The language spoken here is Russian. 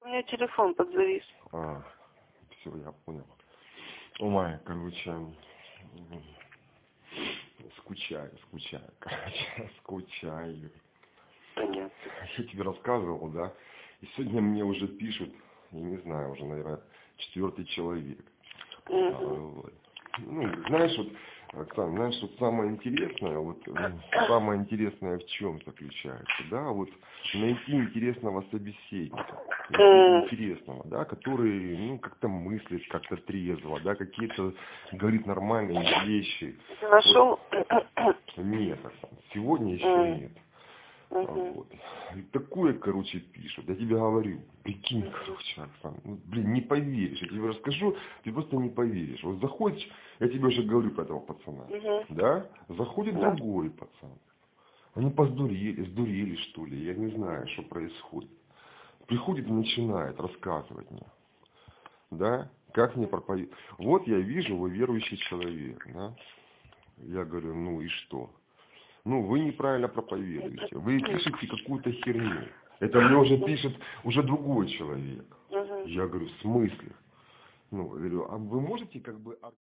меня телефон подзавис. Все, я понял. Ой, короче, скучаю, короче, скучаю. Понятно. Я тебе рассказывал, да? И сегодня мне уже пишут, я не знаю, уже, наверное, 4-й человек. Вот. Ну, знаешь, вот, Оксана, знаешь, вот самое интересное в чем заключается, да, вот найти интересного собеседника, интересного, да, который, ну, как-то мыслит, как-то трезво, да, какие-то говорит нормальные вещи. Ты нашел? Вот. Нет, Оксана, сегодня еще нет. Вот. И такое, короче, пишут. Я тебе говорю, прикинь, короче, Оксана, ну, блин, не поверишь. Я тебе расскажу, ты просто не поверишь. Вот заходишь, я тебе уже говорю про этого пацана, да? Заходит другой пацан. Они сдурели, что ли, я не знаю, что происходит. Приходит и начинает рассказывать мне, да, как мне проповедовать. Вот я вижу, вы верующий человек, да? Я говорю, ну и что? Ну, вы неправильно проповедуете. Вы пишете какую-то херню. Это мне уже пишет уже другой человек. Я говорю, в смысле? Ну, говорю, а вы можете как бы...